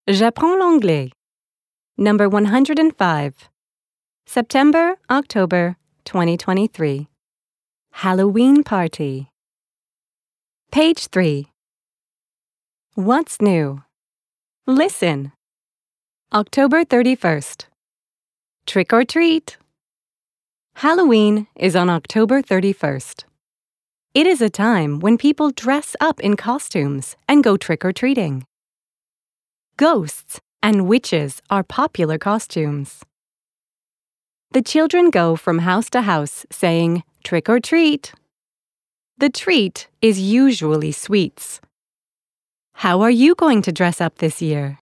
J'apprends l'anglais. Number 105. September, October, 2023. Halloween party. Page 3. What's new? Listen. October 31st. Trick or treat. Halloween is on October 31st. It is a time when people dress up in costumes and go trick-or-treating. Ghosts and witches are popular costumes. The children go from house to house saying, "Trick or treat." The treat is usually sweets. How are you going to dress up this year?